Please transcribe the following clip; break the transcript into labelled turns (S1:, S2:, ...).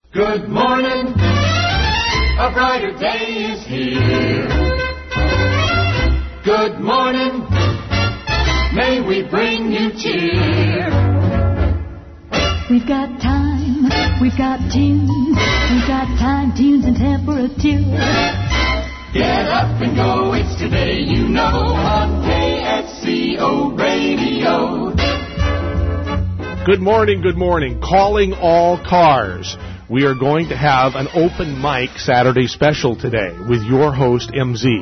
S1: Good morning, a brighter day is here. Good morning, may we bring you cheer.
S2: We've got time, we've got tunes, we've got time, tunes, and temperature.
S1: Get up and go, it's today, you know, on KSCO Radio.
S3: Good morning, calling all cars. We are going to have an open mic Saturday special today with your host, MZ.